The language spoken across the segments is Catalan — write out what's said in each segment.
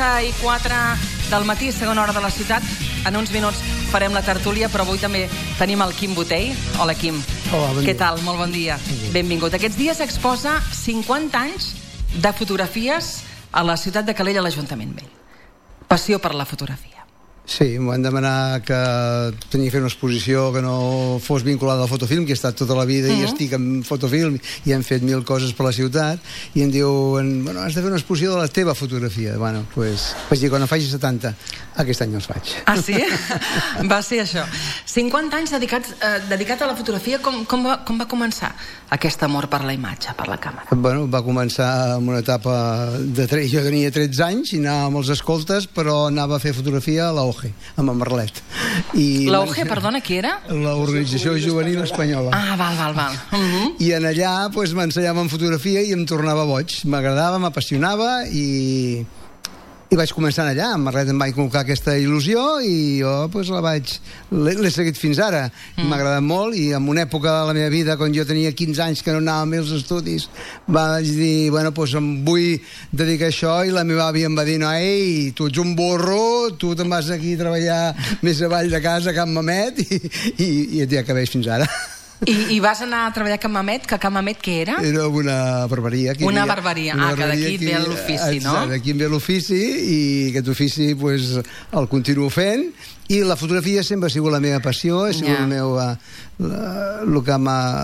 11:04 del matí, segona hora de la ciutat. En uns minuts farem la tertúlia, però avui també tenim el Quim Botell. Hola, Quim. Hola, bon dia. Què tal? Molt bon dia. Benvingut. Aquests dies s'exposa 50 anys de fotografies a la ciutat de Calella, a l'Ajuntament Vell. Passió per la fotografia. Sí, em van demanar que tenia que fer una exposició que no fos vinculada al fotofilm, que he estat tota la vida i estic en fotofilm i hem fet mil coses per la ciutat, i em diuen, bueno, has de fer una exposició de la teva fotografia. Bueno, pues, vaig dir, quan en faci 70, aquest any els faig. Ah, sí? Va ser això. 50 anys dedicat a la fotografia. Com va començar aquest amor per la imatge, per la càmera? Bueno, va començar amb una etapa de... Jo tenia 13 anys i anava amb els escoltes, però anava a fer fotografia a la amb en Merlet. La OGE, perdona, qui era? L'Organització Juvenil Espanyola. Ah, val. I en allà m'ensenyaven fotografia i em tornava boig. M'agradava, m'apassionava i vaig començar allà. En Merlet em va inculcar aquesta il·lusió i jo l'he seguit fins ara. M'ha agradat molt i en una època de la meva vida, quan jo tenia 15 anys que no anava als meus estudis, vaig dir, bueno, doncs em vull dedicar a això, i la meva àvia em va dir, no, ei, tu ets un burro, tu te'n vas aquí a treballar més avall de casa a Can Mamet, i et dic que veig fins ara. I vas anar a treballar a Can Mamet, que Can Mamet què era? Era una barberia. Una barberia, que d'aquí ve l'ofici, no? Exacte, d'aquí ve l'ofici, i aquest ofici el continuo fent, i la fotografia sempre ha sigut la meva passió, ha sigut el que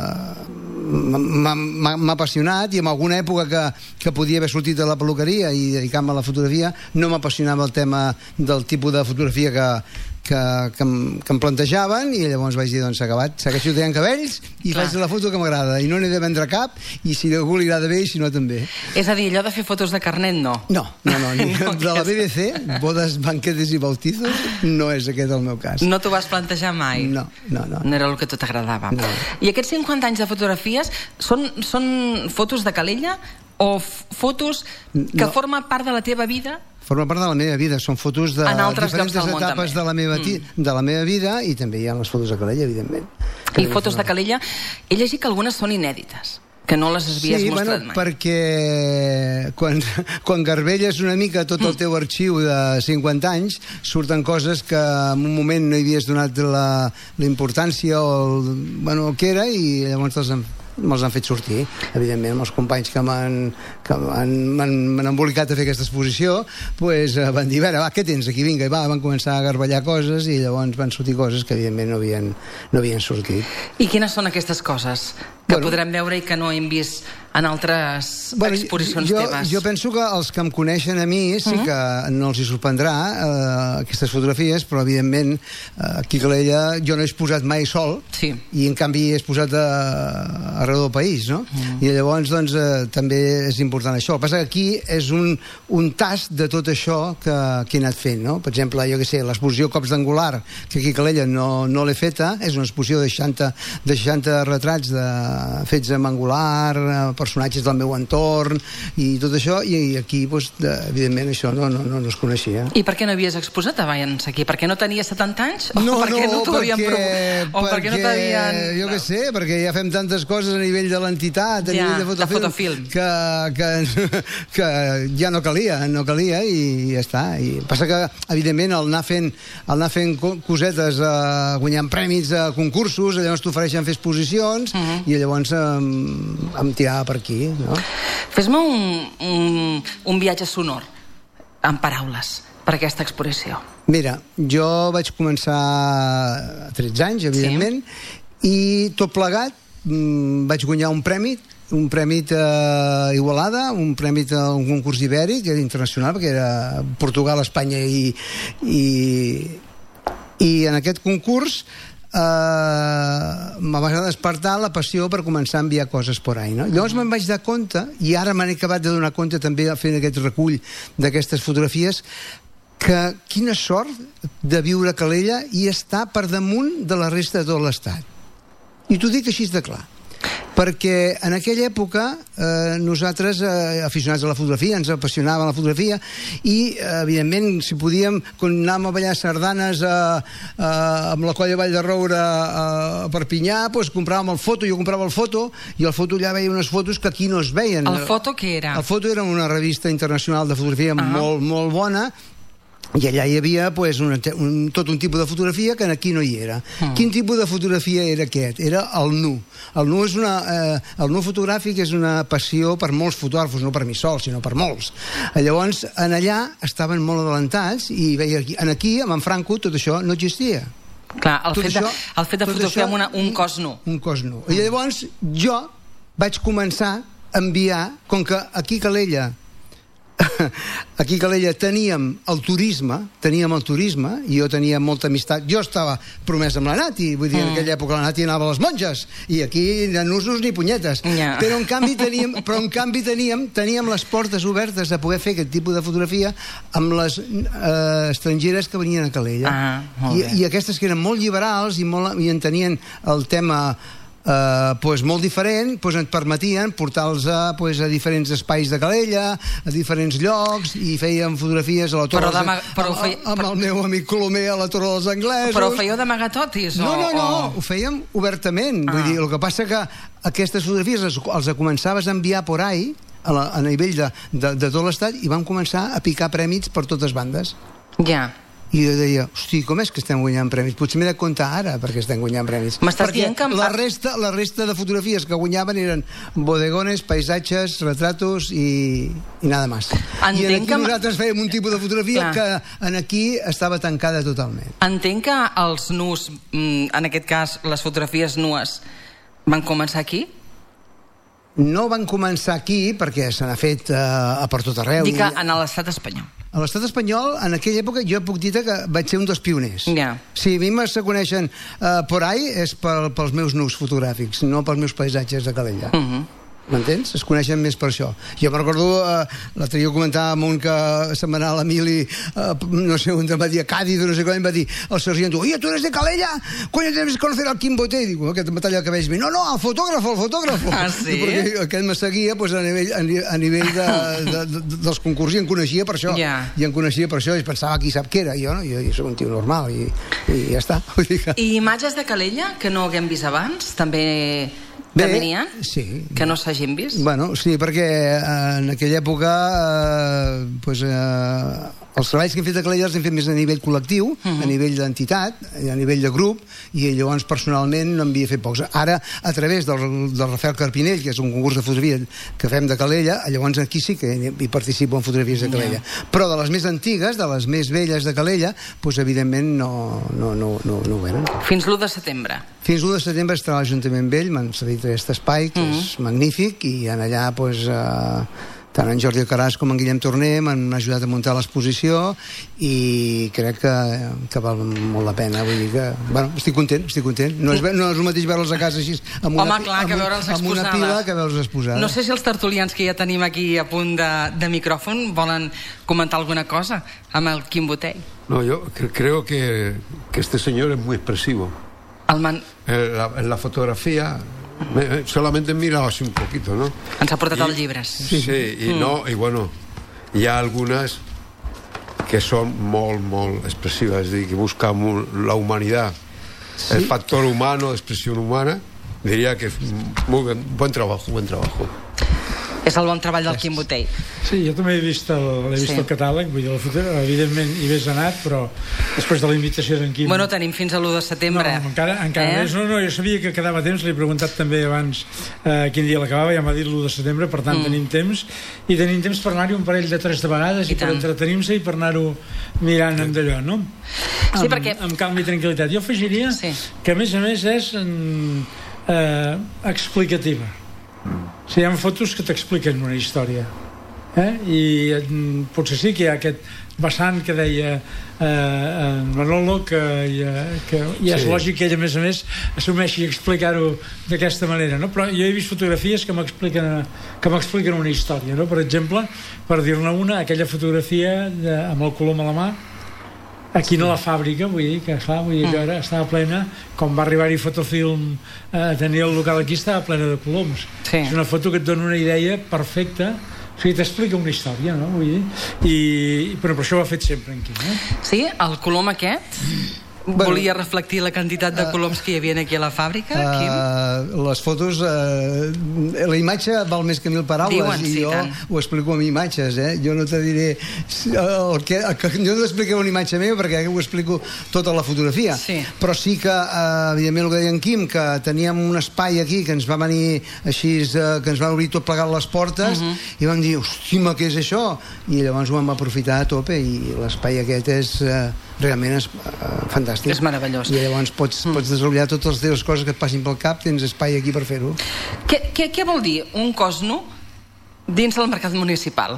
m'ha apassionat, i en alguna època que podia haver sortit de la peluqueria i dedicar-me a la fotografia, no m'apassionava el tema del tipus de fotografia que em plantejaven, i llavors vaig dir, doncs s'ha acabat, segueixo tenint cabells i faig la foto que m'agrada, i no n'he de vendre cap, i si a algú li agrada bé i si no també. És a dir, allò de fer fotos de carnet, no? No, de la BBC, bodes, banquetes i bautizos, no és aquest el meu cas. No t'ho vas plantejar mai? No. No era el que a tu t'agradava. No. I aquests 50 anys de fotografies són fotos de Calella o fotos que formen part de la teva vida? Forma part de la meva vida, són fotos de diferents etapes de la meva vida, i també hi ha les fotos de Calella, evidentment. I fotos de Calella, he llegit que algunes són inèdites, que no les havies mostrat mai. Sí, perquè quan garbelles una mica tot el teu arxiu de 50 anys, surten coses que en un moment no hi havies donat la importància o el que era, i llavors me'ls han fet sortir, evidentment, amb els companys que m'han embolicat a fer aquesta exposició, van dir, a veure, què tens aquí, vinga, i van començar a garballar coses, i llavors van sortir coses que evidentment no havien sortit. I quines són aquestes coses que podrem veure i que no hem vist en altres exposicions teves? Jo penso que els que em coneixen a mi sí que no els hi sorprendrà aquestes fotografies, però evidentment aquí a Calella jo no he exposat mai sol, i en canvi he exposat arreu del país, no? I llavors doncs també és important això. El que passa que aquí és un tast de tot això que he anat fent, no? Per exemple, jo què sé, l'exposició Cops d'Angular, que aquí a Calella no l'he feta, és una exposició de 60 retrats fets amb angular, personatges del meu entorn i tot això, i aquí evidentment això no es coneixia. I per què no havies exposat abans aquí? Perquè no tenies 70 anys? No, perquè jo què sé, perquè ja fem tantes coses a nivell de l'entitat, a nivell de fotofilm, que ja no calia, i ja està. I passa que evidentment al anar fent cosetes, guanyant premis a concursos, llavors t'ofereixen fer exposicions, i llavors em tirava per aquí, no? Fes-me un viatge sonor, en paraules, per aquesta exposició. Mira, jo vaig començar a 13 anys, evidentment, i tot plegat vaig guanyar un premi a Igualada, un premi a un concurs ibèric, que era internacional, perquè era Portugal, Espanya, i en aquest concurs me va despertar la passió per començar a enviar coses por ahí, no? Llavors me'n vaig dar compte, i ara m'he acabat de donar compte també fent aquest recull d'aquestes fotografies, que quina sort de viure a Calella i estar per damunt de la resta de tot l'estat. I t'ho dic així de clar. perquè en aquella època nosaltres, aficionats a la fotografia, ens apassionava la fotografia i, evidentment, si podíem, quan anàvem a ballar sardanes amb la colla Vall de Roure a Perpinyà, doncs compràvem el foto, jo comprava el foto, i el foto allà veia unes fotos que aquí no es veien. El foto què era? El foto era una revista internacional de fotografia molt, molt bona, i allà hi havia tot un tipus de fotografia que aquí no hi era. Quin tipus de fotografia era aquest? Era el nu. El nu fotogràfic és una passió per molts fotògrafos, no per mi sol, sinó per molts. Llavors, allà estaven molt adelantats i veia aquí, amb en Franco, tot això no existia. Clar, el fet de fotografiar amb un cos nu. Un cos nu. I llavors jo vaig començar a enviar, com que aquí a Calella teníem el turisme, i jo tenia molta amistat. Jo estava promès amb la Nati, vull dir, en aquella època la Nati anava a les monges, i aquí ni nusos ni punyetes. Però en canvi teníem les portes obertes a poder fer aquest tipus de fotografia amb les estrangeres que venien a Calella. I aquestes que eren molt liberals i entenien el tema molt diferent, ens permetien portar-los a diferents espais de Calella, a diferents llocs, i fèiem fotografies a la Torre amb el meu amic Colomer a la Torre dels Anglesos. Però ho fèieu d'amagatotis? No, ho fèiem obertament. Vull dir, el que passa que aquestes fotografies els començaves a enviar por ahí a nivell de tot l'estat, i vam començar a picar prèmits per totes bandes. Ja. I jo deia, hosti, com és que estem guanyant premis? Potser m'he de comptar ara perquè estem guanyant premis. M'estàs dient que... La resta de fotografies que guanyaven eren bodegones, paisatges, retratos i nada más. I aquí nosaltres fèiem un tipus de fotografia que aquí estava tancada totalment. Entenc que els nus, en aquest cas les fotografies nues, van començar aquí? No van començar aquí perquè se n'ha fet per tot arreu. Dic que en l'estat espanyol. A l'estat espanyol, en aquella època, jo puc dir que vaig ser un dels pioners. Si a mi se coneixen por ahí és pels meus nus fotogràfics, no pels meus paisatges de Calella. M'entens? Es coneixen més per això. Jo me'n recordo, l'altre dia comentava amb un que se'n va anar a l'Emili, no sé on em va dir, a Cádiz, no sé com, em va dir el sargento, oye, ¿tú eres de Calella? Coño, tienes que conocer al Quimboté. Dic, aquest me talla el cabell. No, el fotógrafo. Ah, sí? Perquè aquest me seguia a nivell dels concursos, i en coneixia per això. I en coneixia per això, i pensava qui sap què era. Jo soc un tio normal, i ja està. I imatges de Calella que no haguem vist abans? També n'hi ha? Sí. Que no s'hagin vist? Bueno, sí, perquè en aquella època els treballs que hem fet a Calella els hem fet més a nivell col·lectiu, a nivell d'entitat, a nivell de grup, i llavors personalment no en havia fet pocs. Ara, a través del Rafael Carpinell, que és un concurs de fotografia que fem de Calella, llavors aquí sí que hi participo en fotografies de Calella. Però de les més antigues, de les més velles de Calella, evidentment no ho eren. Fins l'1 de setembre. Fins l'1 de setembre estarà a l'Ajuntament Vell, m'han cedit aquest espai, que és magnífic, i en allà, tant en Jordi Alcaraz com en Guillem Torner m'han ajudat a muntar l'exposició, i crec que val molt la pena. Vull dir que, estic content. No és el mateix veure'ls a casa així, amb una pila, que veure'ls exposada. No sé si els tertulians que ja tenim aquí a punt de micròfon volen comentar alguna cosa amb el Quim Botell. No, yo creo que este señor es muy expresivo. En la fotografía solamente he mirado así un poquito, ¿no? Ens ha portat els llibres. Sí, y bueno, hi ha algunes que són molt expressives, és a dir, que busquen la humanitat, el factor humano, expresión humana. Diría que muy buen trabajo. És el bon treball del Quim Botell. Sí, jo també he vist el catàleg, vull dir, evidentment hi hagués anat, però després de la invitació d'en Quim... Bueno, tenim fins a l'1 de setembre. No, encara més. No, jo sabia que quedava temps, l'he preguntat també abans quin dia l'acabava, ja m'ha dit l'1 de setembre, per tant tenim temps, i tenim temps per anar-hi un parell de 3 vegades, i per entretenir-se i per anar-ho mirant amb d'allò, no? Sí, perquè... Amb calma i tranquil·litat. Jo afegiria que, a més és explicativa. O sigui, hi ha fotos que t'expliquen una història, i potser sí que hi ha aquest vessant que deia Manolo, que és lògic que ell a més assumeixi explicar-ho d'aquesta manera, no? Però jo he vist fotografies que m'expliquen una història, no? Per exemple, per dir-ne una, aquella fotografia amb el colom a la mà, Aquí no la fàbrica, vull dir que ara estava plena, quan va arribar-hi Fotofilm a tenir el local aquí, estava plena de coloms. És una foto que et dona una idea perfecta, o sigui, t'explica una història, no? Vull dir, però per això ho ha fet sempre en Quim, Sí? El colom aquest volia reflectir la quantitat de coloms que hi havia aquí a la fàbrica, Quim? Les fotos, la imatge val més que 1000 paraules, i jo ho explico amb imatges, jo no te diré jo no t'explicaré una imatge meva perquè ho explico tota la fotografia, però sí que evidentment el que deia en Quim, que teníem un espai aquí que ens va venir així, que ens va obrir tot plegat les portes, i vam dir, hòstia, què és això? I llavors ho vam aprofitar a tope, i l'espai aquest és realment fantàstic. És meravellós. I llavors pots desenvolupar totes les coses que et passin pel cap, tens espai aquí per fer-ho. Què vol dir un cos nu dins del mercat municipal?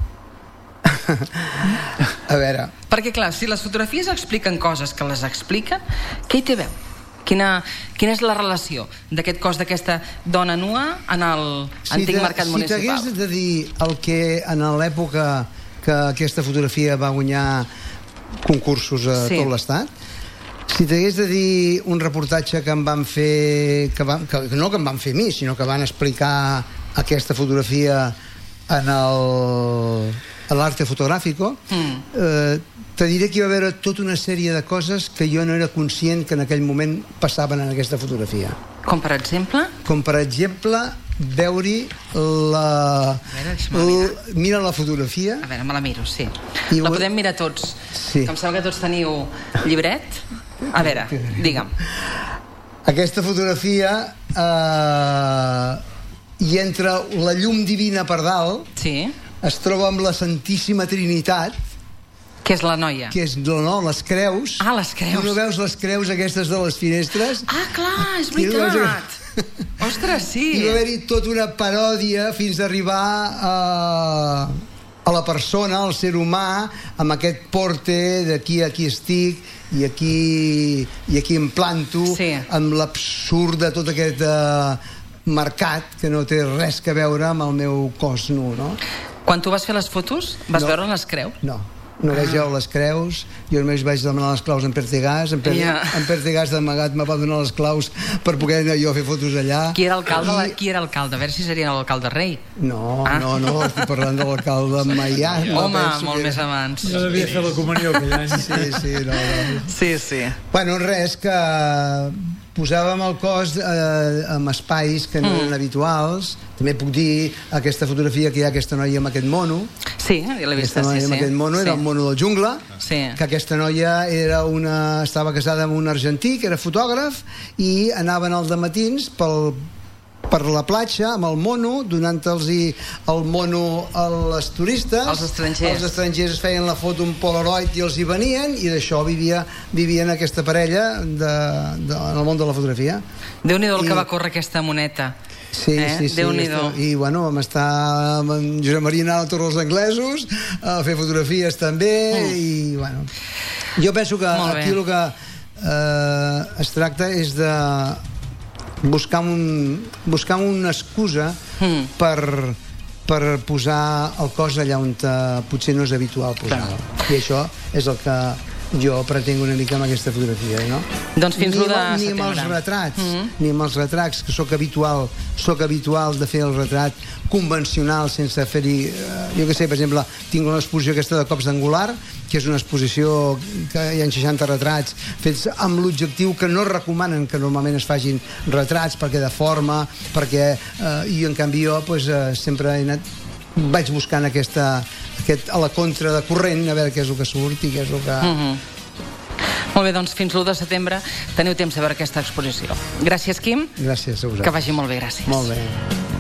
A veure... Perquè, clar, si les fotografies expliquen coses que les expliquen, què hi té a veure? Quina és la relació d'aquest cos, d'aquesta dona nua en l'antic mercat municipal? Si t'hagués de dir el que en l'època que aquesta fotografia va guanyar concursos a tot l'estat, si t'hagués de dir un reportatge que em van fer, no que em van fer a mi, sinó que van explicar aquesta fotografia en l'arte fotográfico, te diré que hi va haver tota una sèrie de coses que jo no era conscient que en aquell moment passaven en aquesta fotografia. Com per exemple? Com per exemple veure-hi mira la fotografia. A veure, me la miro, sí. La podem mirar tots. Que em sembla que tots teniu llibret. A veure, digue'm. Aquesta fotografia i entre la llum divina per dalt es troba amb la Santíssima Trinitat, que és la noia. Que és, no, les creus. Ah, les creus. Tu no veus les creus aquestes de les finestres? Ah, clar, és veritat. Ostres, sí. I va haver-hi tota una paròdia fins a arribar a la persona, al ser humà, amb aquest porte d'aquí a aquí estic i aquí em planto, amb l'absurd de tot aquest mercat que no té res a veure amb el meu cos nu, no? Quan tu vas fer les fotos, vas veure les creus? No vaig veure les creus, jo només vaig demanar les claus en Pertegàs, en Pertegàs d'amagat me va donar les claus per poder anar jo a fer fotos allà. Qui era alcalde? A veure si seria l'alcalde rei. No, estic parlant de l'alcalde Maià. Home, molt més abans. No devia fer la comunió aquell any. Sí. Bueno, res, que posàvem el cos en espais que no eren habituals. També puc dir aquesta fotografia que hi ha aquesta noia amb aquest mono. Sí, ja l'he vista, sí. Aquest mono era el mono del jungla, que aquesta noia estava casada amb un argentí que era fotògraf i anaven als dematins per la platja amb el mono, donant-los el mono als turistes. Els estrangers. Els estrangers es feien la foto un polaroid i els hi venien, i d'això vivien aquesta parella en el món de la fotografia. Déu-n'hi-do el que va córrer aquesta moneta. Sí. I bueno, vam estar amb en Josep Maria anant a tots els anglesos a fer fotografies també, i bueno, jo penso que aquí el que es tracta és de buscar una excusa per posar el cos allà on potser no és habitual posar-lo, i això és el que jo pretenc una mica amb aquesta fotografia, no? Doncs fins l'1 de setembre. Ni amb els retrats, que soc habitual de fer el retrat convencional sense fer-hi, jo què sé, per exemple, tinc una exposició aquesta de cops d'angular, que és una exposició que hi ha 60 retrats fets amb l'objectiu que no recomanen que normalment es facin retrats perquè deforma, i en canvi jo sempre he anat, vaig buscant a la contra de corrent, a veure què és el que surt i què és el que... Molt bé, doncs fins l'1 de setembre teniu temps de veure aquesta exposició. Gràcies, Quim. Gràcies a vosaltres. Que vagi molt bé, gràcies. Molt bé.